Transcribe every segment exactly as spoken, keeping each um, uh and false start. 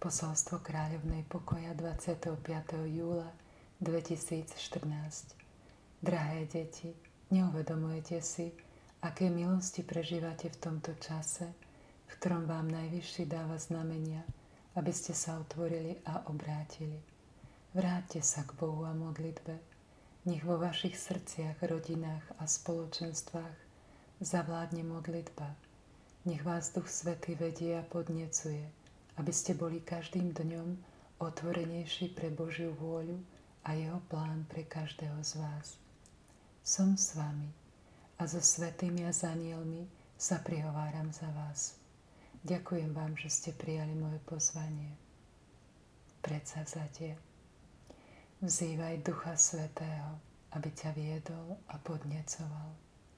Posolstvo kráľovnej pokoja dvadsiateho piateho júla dvetisícštrnásť. Drahé deti, neuvedomujete si, aké milosti prežívate v tomto čase, v ktorom vám Najvyšší dáva znamenia, aby ste sa otvorili a obrátili. Vráťte sa k Bohu a modlitbe. Nech vo vašich srdciach, rodinách a spoločenstvách zavládne modlitba. Nech vás Duch Svätý vedie a podnecuje, aby ste boli každým dňom otvorenejší pre Božiu vôľu a jeho plán pre každého z vás. Som s vami a so svätými a s anielmi sa prihováram za vás. Ďakujem vám, že ste prijali moje pozvanie. Predsavzatie. Vzývaj Ducha Svätého, aby ťa viedol a podnecoval.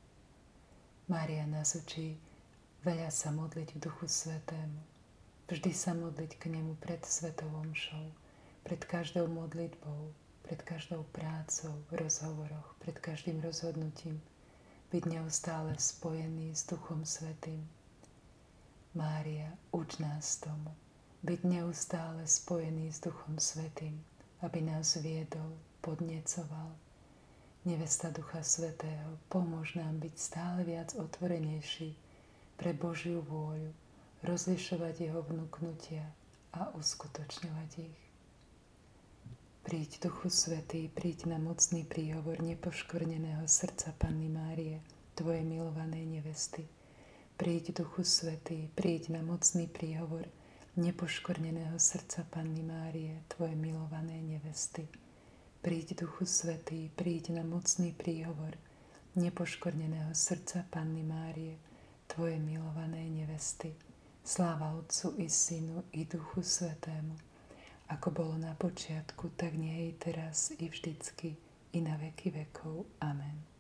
Mária nás učí veľa sa modliť v Duchu Svätému. Vždy sa modliť k nemu pred svetou omšou, pred každou modlitbou, pred každou prácou, v rozhovoroch, pred každým rozhodnutím, byť neustále spojený s Duchom Svätým. Mária, uč nás tomu, byť neustále spojený s Duchom Svätým, aby nás viedol, podnecoval. Nevesta Ducha Svätého, pomôž nám byť stále viac otvorenejší pre Božiu vôľu, rozlišovať jeho vnuknutia a uskutočňovať ich. Príď, Duchu Svätý, príď na mocný príhovor nepoškvrneného srdca Panny Márie, tvojej milovanej nevesty. Príď, Duchu Svätý, príď na mocný príhovor nepoškvrneného srdca Panny Márie, tvojej milovanej nevesty. Príď, Duchu Svätý, príď na mocný príhovor nepoškvrneného srdca Panny Márie, tvojej milovanej nevesty. Sláva Otcu i Synu i Duchu Svätému, ako bolo na počiatku, tak nie je teraz i vždycky, i na veky vekov. Amen.